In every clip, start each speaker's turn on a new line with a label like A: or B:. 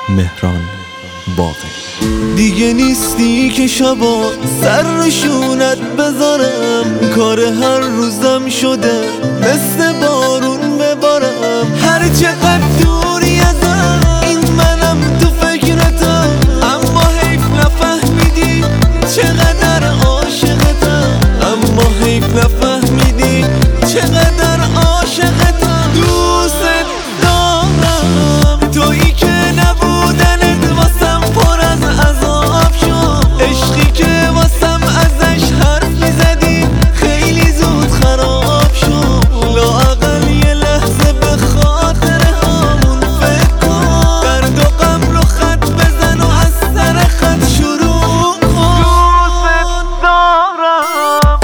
A: مهران باقری.
B: دیگه نیستی که شبا سر روشونت بذارم، کار هر روزم شده مثل بارون ببارم. هر چقدر دوری ازم این منم تو فکرتم، اما حیف نفهمیدی چقدر عاشقتم، اما حیف نفهمیدی چقدر عاشقتم. دوست دارم تویی که نبودنت واسم پر از عذاب شد، عشقی که واسم ازش حرف میزدی خیلی زود خراب شد. لااقل یه لحظه به خاطر همون فکر کن، درد و غم رو خط بزن و از سر خط شروع کن. دوست دارم.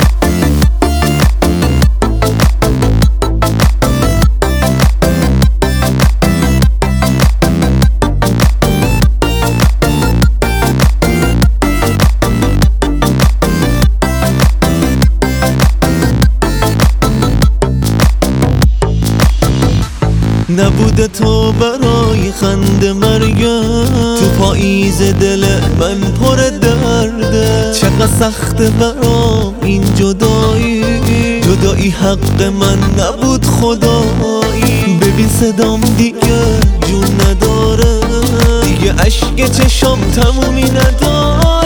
B: نبوده تو برای خنده مرگم، تو پاییز دل من پر درده. چقدر سخته برام این جدایی، جدایی حق من نبود خدایی. ببین صدام دیگه جون نداره، دیگه اشک چشام تمومی نداره.